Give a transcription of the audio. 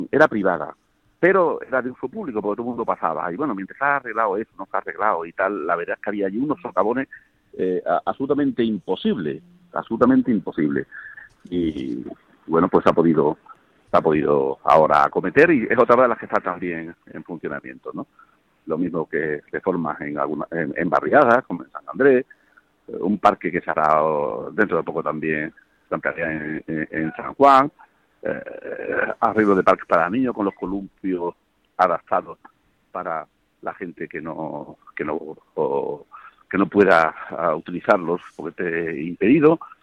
era privada, pero era de uso público porque todo el mundo pasaba. Y bueno, mientras se ha arreglado eso, no se ha arreglado y tal, la verdad es que había allí unos socavones absolutamente imposibles, absolutamente imposibles. Y bueno, pues se ha podido ahora acometer y es otra de las que está también en funcionamiento, ¿no? Lo mismo que reformas en barriadas, como en San Andrés, un parque que se hará dentro de poco también se ampliará en San Juan, arreglo de parques para niños con los columpios adaptados para la gente que no pueda utilizarlos porque esté impedido.